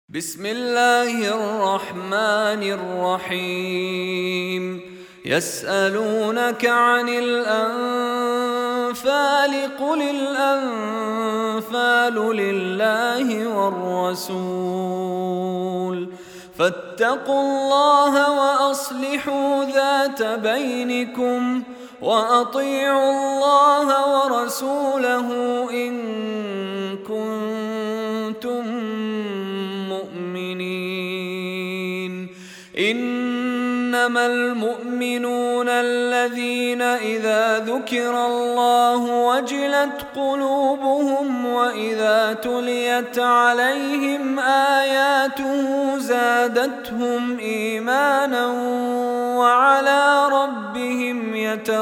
بسم الله الرحمن الرحيم. يسألونك عن الأنفال قل الأنفال لله والرسول فاتقوا الله وأصلحوا ذات بينكم وأطيعوا الله ورسوله إن كنتم مؤمنين. إنما المؤمنون الذين إذا ذكر الله وجلت قلوبهم وإذا تليت عليهم آياته زادتهم إيمانا وعلى ربهم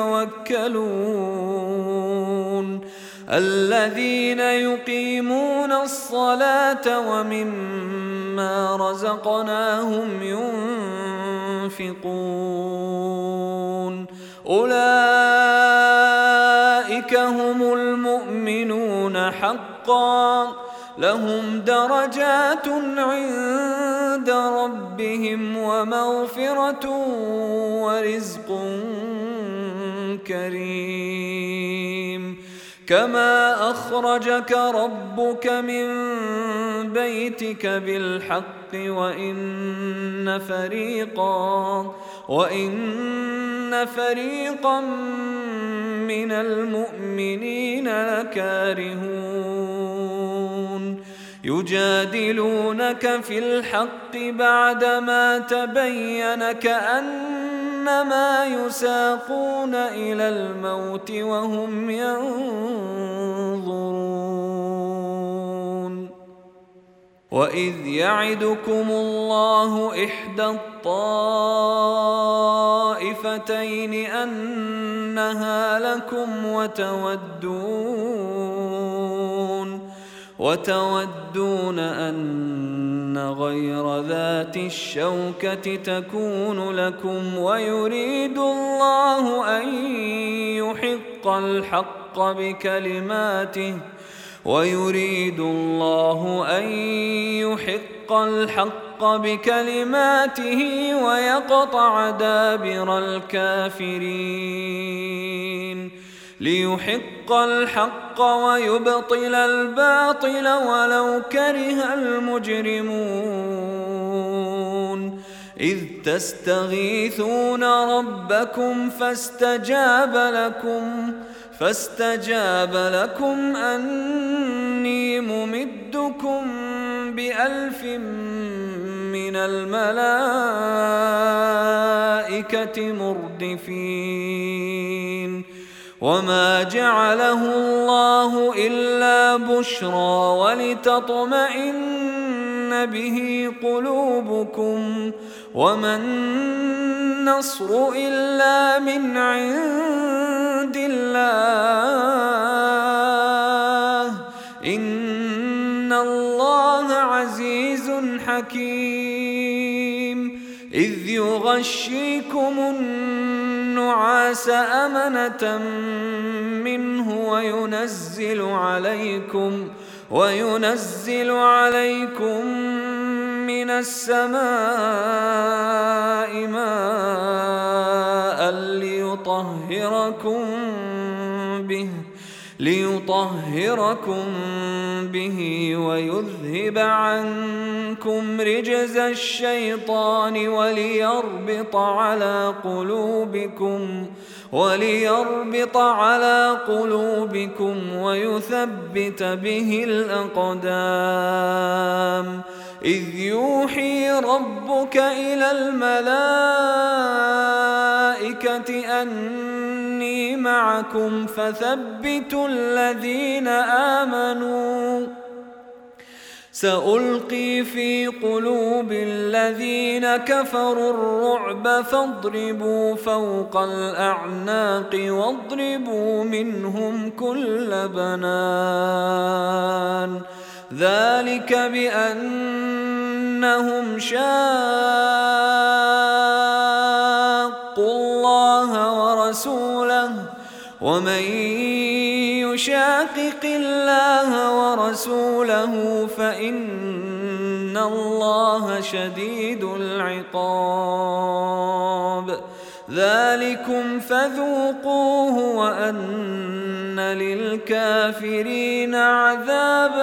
يتوكلون. الذين يقيمون الصلاة ومما رزقناهم ينفقون أولئك هم المؤمنون حقا لهم درجات عند ربهم ومغفرة ورزق كريم. كما أخرجك ربك من بيتك بالحق وإن فريقا من المؤمنين لكارهون. يجادلونك في الحق بعدما تبين كأنما يساقون إلى الموت وهم ينظرون. وإذ يعدكم الله إحدى الطائفتين أنها لكم وتودون أن غير ذات الشوكة تكون لكم ويريد الله أن يحق الحق بكلماته ويقطع دابر الكافرين. ليحق الحق ويبطل الباطل ولو كره المجرمون. إذ تستغيثون ربكم فاستجاب لكم أني ممدكم ب1000 من الملائكة مردفين. وما جعله الله إلا بشرى ولتطمئن به قلوبكم وما النصر إلا من عند الله إن الله عزيز حكيم. إذ يغشيكم النعاس أمنة منه وينزل عليكم من السماء ماء ليطهركم به ويذهب عنكم رجز الشيطان وليربط على قلوبكم ويثبت به الأقدام. إذ يوحي ربك إلى الملائكة أني معكم فثبتوا الذين آمنوا. سألقي في قلوب الذين كفروا الرعب فاضربوا فوق الأعناق واضربوا منهم كل بنان. ذلك بأنهم شاقوا الله ورسوله ومن يشاقق الله ورسوله فإن الله شديد العقاب. ذلكم فذوقوه وأن للكافرين عذاب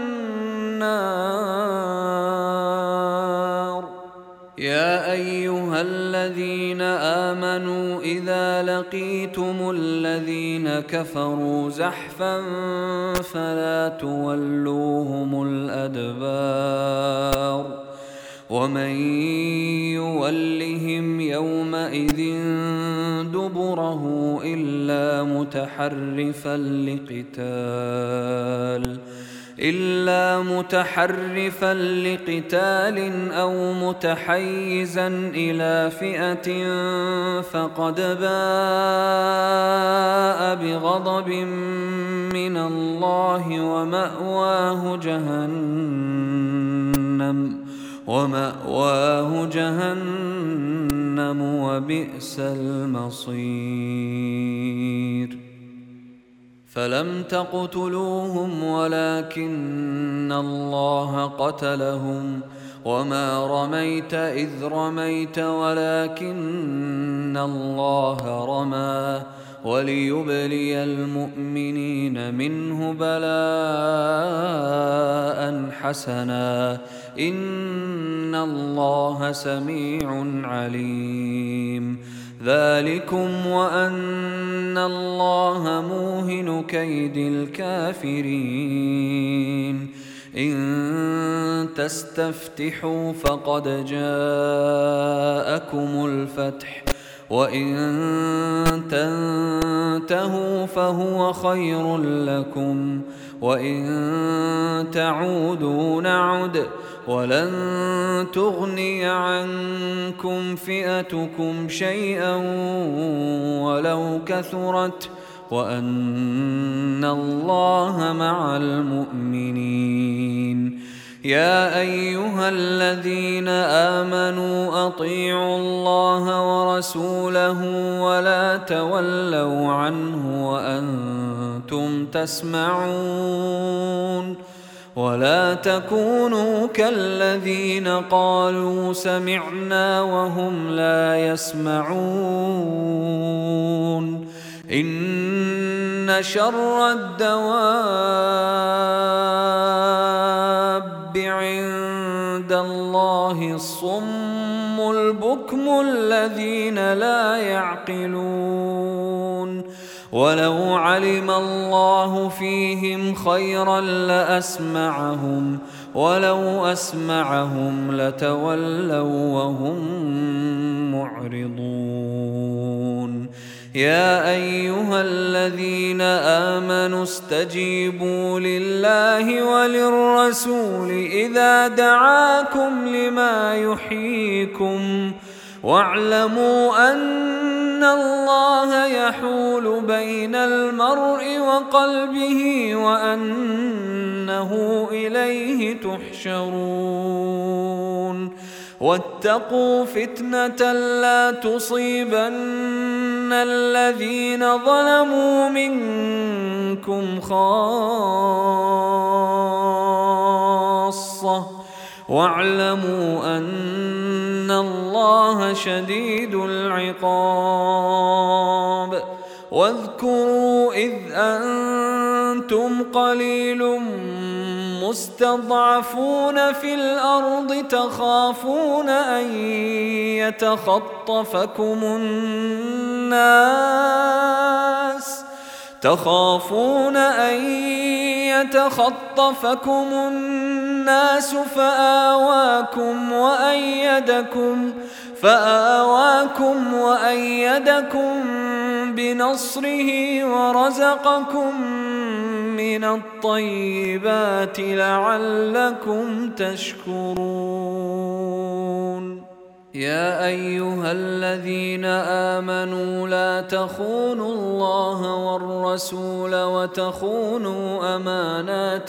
النار. يا أيها الذين آمنوا إذا لقيتم الذين كفروا زحفا فلا تولوهم الأدبار ومن يولهم يومئذ دبره إلا متحرفا لقتال أو متحيزا إلى فئة فقد باء بغضب من الله ومأواه جهنم وبئس المصير. فلم تقتلوهم ولكن الله قتلهم وما رميت إذ رميت ولكن الله رمى وليبلي المؤمنين منه بلاء حسنا إن الله سميع عليم. ذلكم وأن الله موهن كيد الكافرين. إن تستفتحوا فقد جاءكم الفتح وإن تنتهوا فهو خير لكم وإن تعودوا نعد ولن تغني عنكم فئتكم شيئا ولو كثرت وأن الله مع المؤمنين. يا أيها الذين آمنوا أطيعوا الله ورسوله ولا تولوا عنه وأنتم تسمعون ولا تكونوا كالذين قالوا سمعنا وهم لا يسمعون. إن شر الدواب عند الله الصم البكم الذين لا يعقلون. ولو علم الله فيهم خيرا لأسمعهم ولو أسمعهم لتولوا وهم معرضون. يا أيها الذين آمنوا استجيبوا لله وللرسول إذا دعاكم لما يحييكم واعلموا أن الله يحول بين المرء وقلبه وأنه إليه تحشرون. واتقوا فتنة لا تصيبن الذين ظلموا منكم خاصة واعلموا أن الله شديد العقاب. واذكروا إذ أنتم قليل مستضعفون في الأرض تخافون أن يتخطفكم الناس فآواكم وأيدكم بنصره ورزقكم من الطيبات لعلكم تشكرون. يا أيها الذين آمنوا لا تخونوا الله والرسول وتخونوا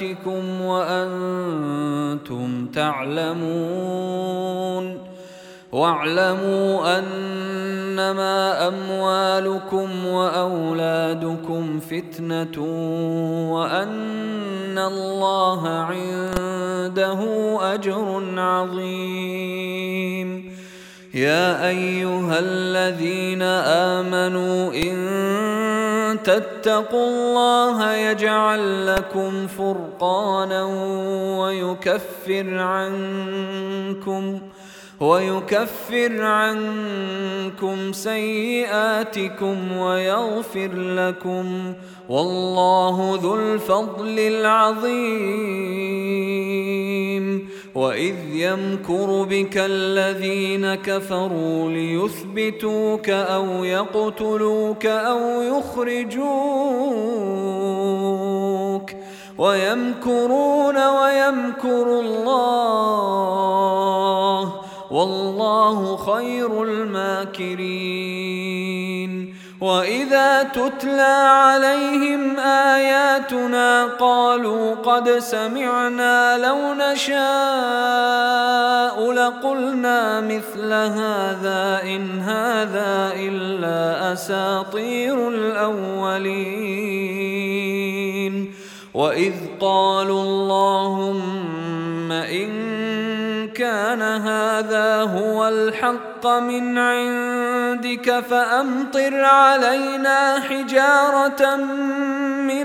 أماناتكم وأنتم تعلمون. واعلموا أنما أموالكم وأولادكم فتنة وأن الله عنده أجر عظيم. يا أيها الذين آمنوا إن تتقوا الله يجعل لكم فرقانا ويكفر عنكم سيئاتكم ويغفر لكم، والله ذو الفضل العظيم. وإذ يمكر بك الذين كفروا ليثبتوك أو يقتلوك أو يخرجوك ويمكرون ويمكر الله والله خير الماكرين. وإذا تتلى عليهم آياتنا قالوا قد سمعنا لو نشاء لقلنا مثل هذا إن هذا إلا أساطير الأولين. وإذ قالوا اللهم إن كان هذا هو الحق من عندك فأمطر علينا حجارة من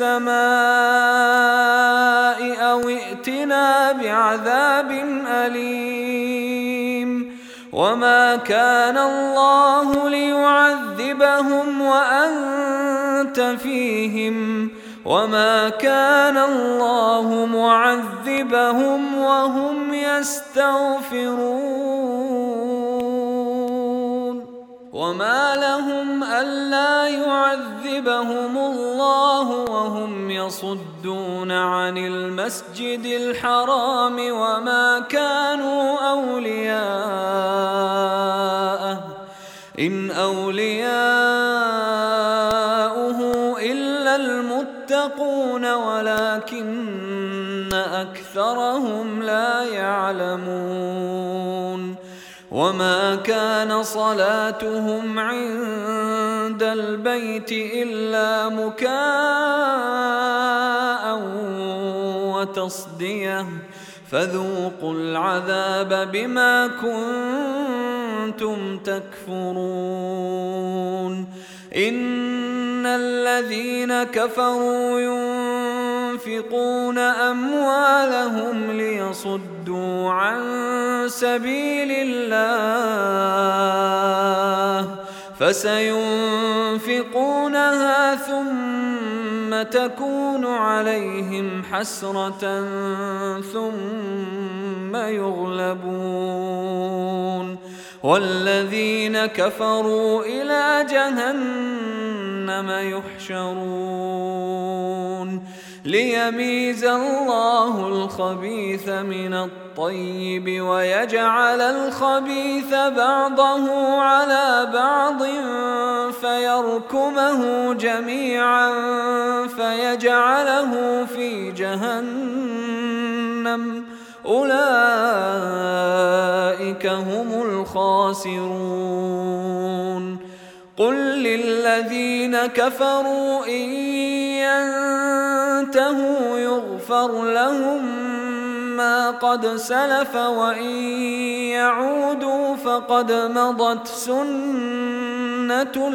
السماء أو ائتنا بعذاب أليم. وما كان الله ليعذبهم وأنت فيهم وما كان الله معذبهم وهم يستغفرون. وما لهم ألا يعذبهم الله وهم يصدون عن المسجد الحرام وما كانوا أولياءه إن أولياؤه إلا المتقون ولكن أكثرهم لا يعلمون. وما كان صلاتهم عند البيت إلا مكاء وتصدية فذوقوا العذاب بما كنتم تكفرون. إن الذين كفروا ينفقون أموالهم ليصدوا عن سبيل الله فسينفقونها ثم تكون عليهم حسرة ثم يغلبون والذين كفروا إلى جهنم يحشرون ليميز الله الخبيث من الطيب ويجعل الخبيث بعضه على بعض فيركمه جميعا فيجعله في جهنم أولئك هم الخاسرون. قل للذين كفروا إن ينتهوا يغفر لهم ما قد سلف وإن يعودوا فقد مضت سنة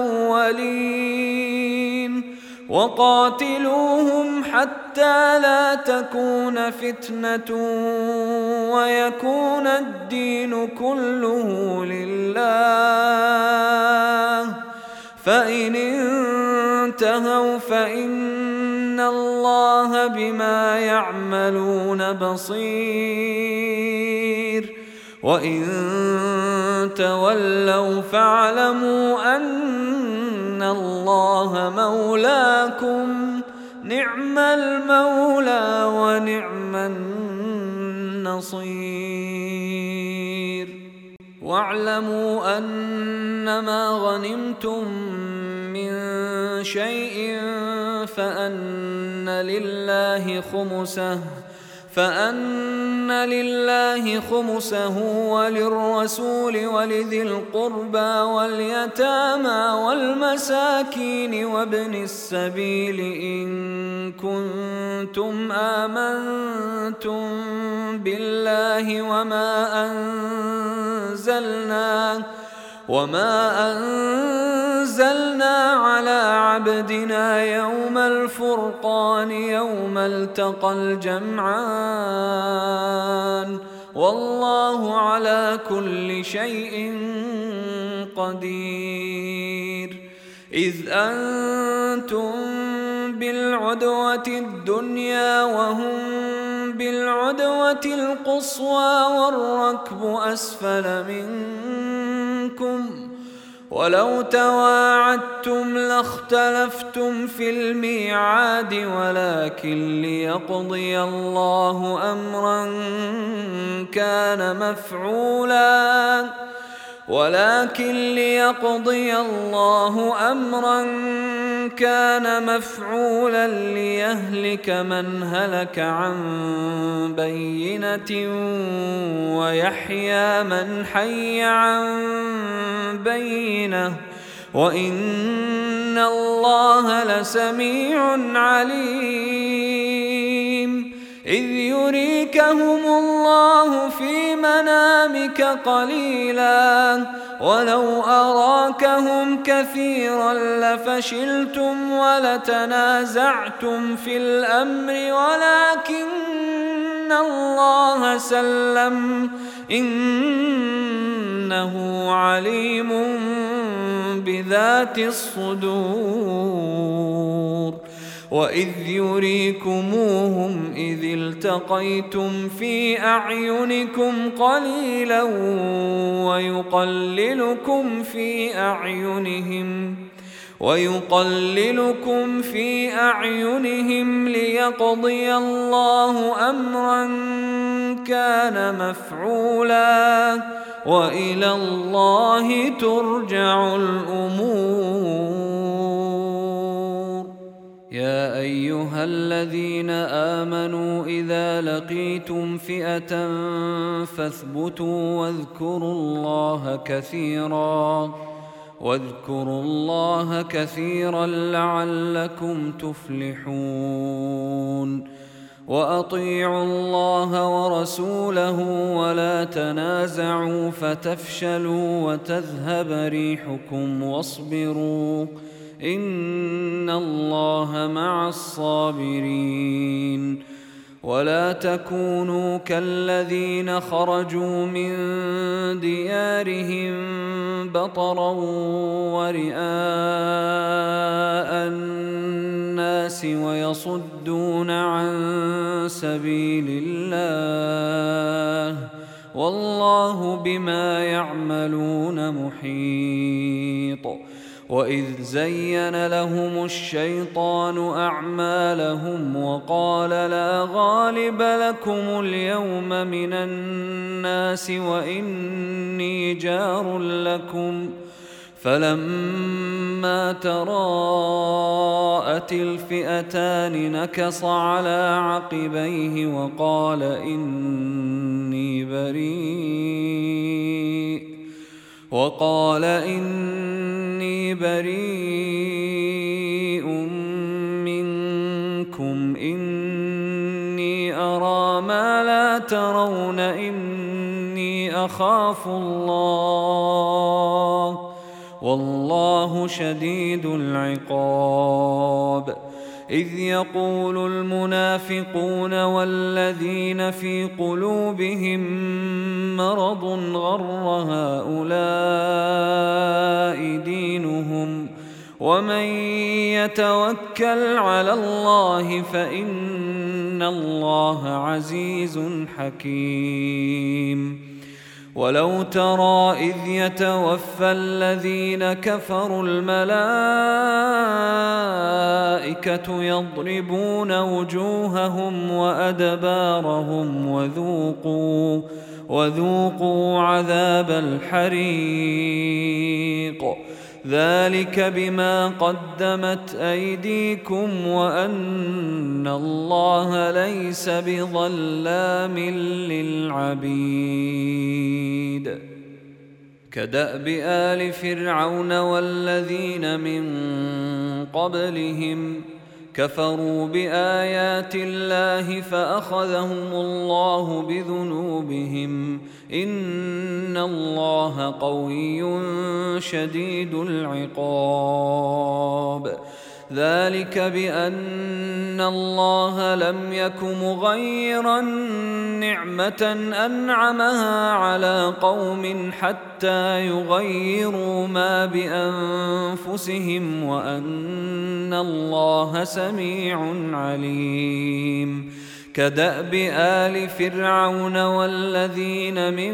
الأولين. وقاتلوهم حتى لا تكون فتنة ويكون الدين كله لله فإن انتهوا فإن الله بما يعملون بصير وإن تولوا فاعلموا أن الله مولاكم نعم المولى ونعم النصير. واعلموا أنما غنمتم من شيء فأن لله خمسه فأن لله خمسه وللرسول ولذي القربى واليتامى والمساكين وابن السبيل إن كنتم آمنتم بالله وما أنزلنا على عبدنا يوم الفرقان يوم التقى الجمعان والله على كل شيء قدير. إذ أنتم بالعدوة الدنيا وهم بالعدوة القصوى والركب أسفل منكم ولو تواعدتم لاختلفتم في الميعاد ولكن ليقضي الله أمرا كان مفعولا ليهلك من هلك عن بينة ويحيى من حي عن بينة وإن الله لسميع عليم. إذ يريكهم الله في منامك قليلا ولو أراكهم كثيرا لفشلتم ولتنازعتم في الأمر ولكن الله سلم إنه عليم بذات الصدور. وإذ يريكموهم إذ التقيتم في أعينكم قليلا ويقللكم في أعينهم ليقضي الله أمرا كان مفعولا وإلى الله ترجع الأمور. يا أيها الذين آمنوا إذا لقيتم فئة فاثبتوا واذكروا الله كثيرا لعلكم تفلحون. وأطيعوا الله ورسوله ولا تنازعوا فتفشلوا وتذهب ريحكم واصبروا إن الله مع الصابرين. ولا تكونوا كالذين خرجوا من ديارهم بطرا ورئاء الناس ويصدون عن سبيل الله والله بما يعملون محيط. وإذ زين لهم الشيطان أعمالهم وقال لا غالب لكم اليوم من الناس وإني جار لكم فلما تراءت الفئتان نكص على عقبيه وقال إني بريء منكم إني أرى ما لا ترون إني أخاف الله والله شديد العقاب. إذ يقول المنافقون والذين في قلوبهم مرض غر هؤلاء دينهم ومن يتوكل على الله فإن الله عزيز حكيم. ولو ترى إذ يتوفى الذين كفروا الملائكة يضربون وجوههم وأدبارهم وذوقوا عذاب الحريق ذلك بما قدمت أيديكم وأن الله ليس بظلام للعبيد. كدأب آل فرعون والذين من قبلهم كفروا بآيات الله فأخذهم الله بذنوبهم إن الله قوي شديد العقاب. ذلك بأن الله لم يك مغيرا نعمة أنعمها على قوم حتى يغيروا ما بأنفسهم وأن الله سميع عليم. كدأب آل فرعون والذين من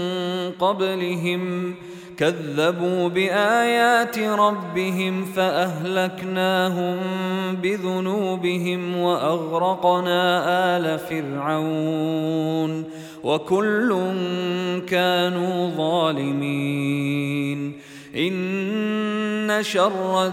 قبلهم كذبوا بآيات ربهم فأهلكناهم بذنوبهم وأغرقنا آل فرعون وكل كانوا ظالمين. إن شر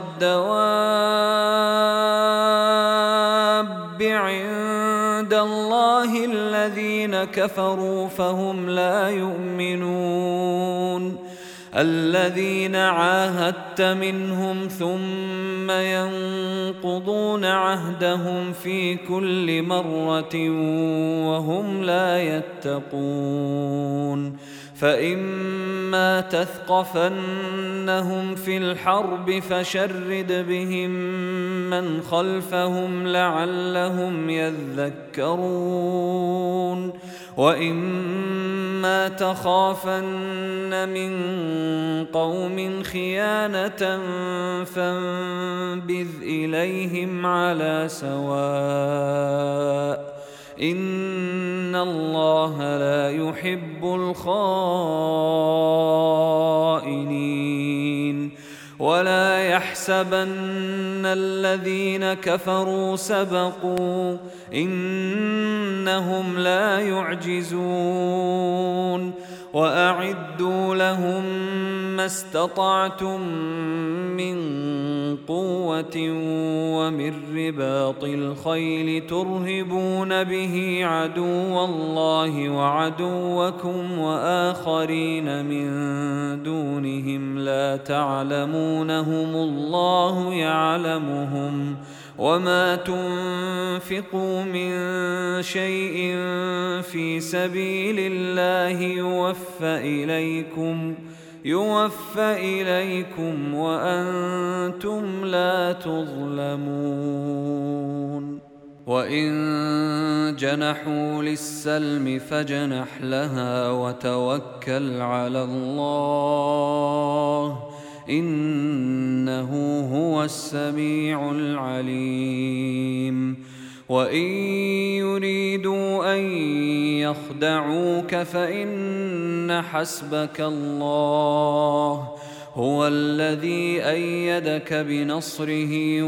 الدواب عند الله الذين كفروا فهم لا يؤمنون. الذين عاهدت منهم ثم ينقضون عهدهم في كل مرة وهم لا يتقون. فإما تثقفنهم في الحرب فشرد بهم من خلفهم لعلهم يذكرون. وإما تخافن من قوم خيانة فانبذ إليهم على سواء إن الله لا يحب الخائنين. ولا يحسبن الذين كفروا سبقوا إنهم لا يعجزون. وأعدوا لهم ما استطعتم من قوة ومن رباط الخيل ترهبون به عدو الله وعدوكم وآخرين من دونهم لا تعلمونهم الله يعلمهم. وما تنفقوا من شيء في سبيل الله يوفى إليكم وأنتم لا تظلمون. وإن جنحوا للسلم فاجنح لها وتوكل على الله إنه هو السميع العليم. وإن يريدوا أن يخدعوك فإن حسبك الله هو الذي أيدك بنصره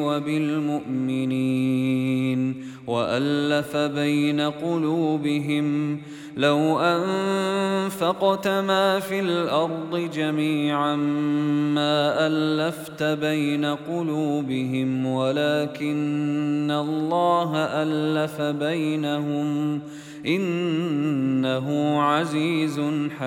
وبالمؤمنين وألف بين قلوبهم لو أنفقت ما في الأرض جميعا ما ألفت بين قلوبهم ولكن الله ألف بينهم إنه عزيز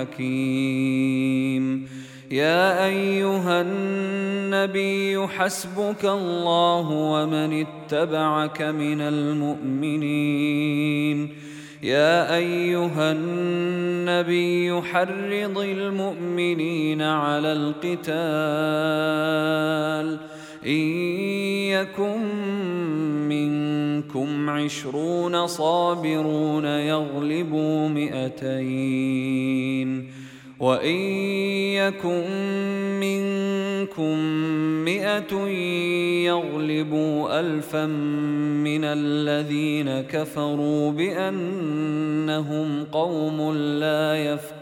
حكيم. يا أيها النبي حسبك الله ومن اتبعك من المؤمنين. يا أيها النبي حرض المؤمنين على القتال إن يكن منكم 20 صابرون يغلبوا 200 وإن يكن منكم 100 يغلبوا 1000 من الذين كفروا بأنهم قوم لا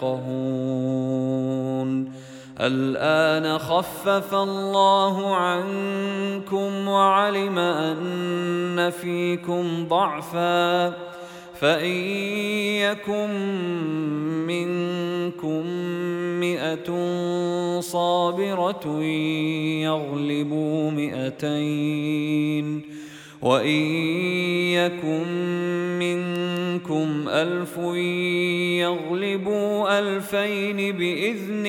يفقهون. الآن خفف الله عنكم وعلم أن فيكم ضعفا فإن يكن منكم 100 صابرة يغلبوا 200 وإن يكن منكم 1000 يغلبوا 2000 بإذن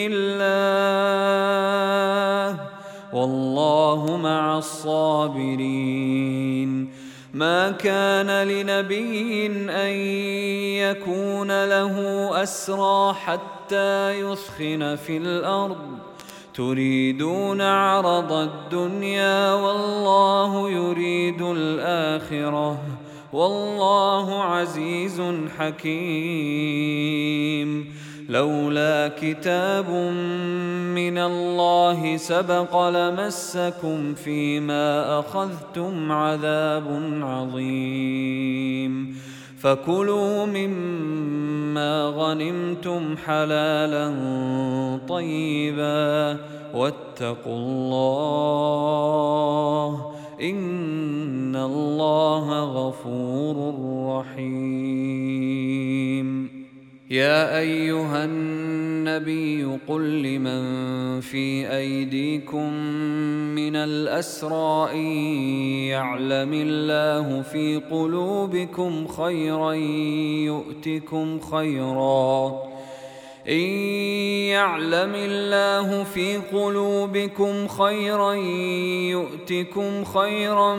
الله والله مع الصابرين. ما كان لنبي أن يكون له أسرى حتى يثخن في الأرض تريدون عرض الدنيا والله يريد الآخرة والله عزيز حكيم. لولا كتاب من الله سبق لمسكم فيما أخذتم عذاب عظيم. فكلوا مما غنمتم حلالا طيبا واتقوا الله إن الله غفور رحيم. يا أيها النبي قل لمن في أيديكم من الأسرى إن يعلم الله في قلوبكم خيرا يؤتكم خيرا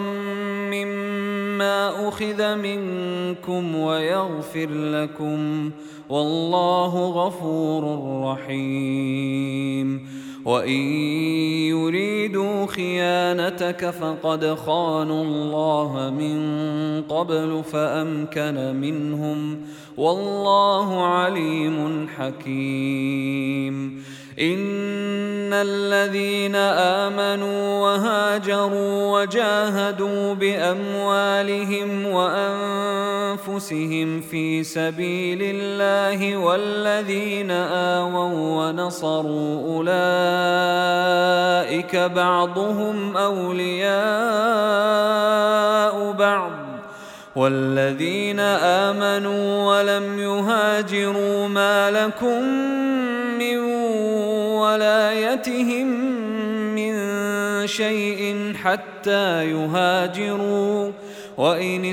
مما أخذ منكم ويغفر لكم والله غفور رحيم. وإن يريدوا خيانتك فقد خانوا الله من قبل فأمكن منهم والله عليم حكيم. إن الذين آمنوا وهاجروا وجاهدوا بأموالهم وأنفسهم في سبيل الله والذين آووا ونصروا أولئك بعضهم أولياء بعض والذين آمنوا ولم يهاجروا ما لكم من ولايتهم من شيء حتى يهاجروا وإن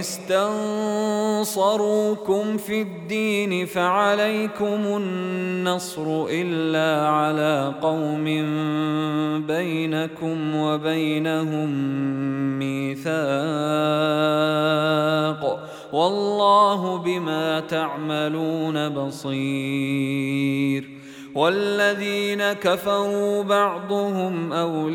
استنصروكم في الدين فعليكم النصر إلا على قوم بينكم وبينهم ميثاق والله بما تعملون بصير. والذين كفروا بعضهم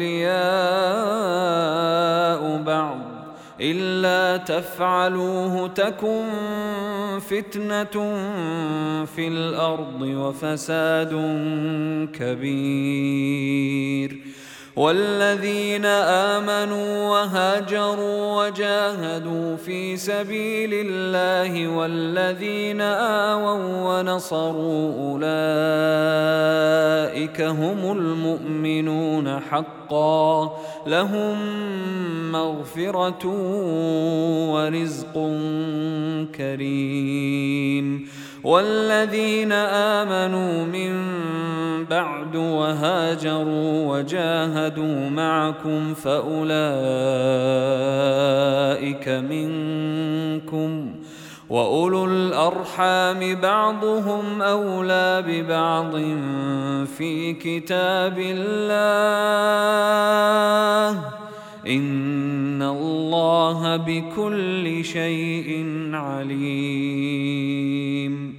أولياء بعض إلا تفعلوه تكن فتنة في الأرض وفساد كبير. والذين آمنوا وهاجروا وجاهدوا في سبيل الله والذين آووا ونصروا أولئك هم المؤمنون حقا لهم مغفرة ورزق كريم. والذين آمنوا من بعد وهاجروا وجاهدوا معكم فأولئك منكم وأولو الأرحام بعضهم أولى ببعض في كتاب الله إن الله بكل شيء عليم.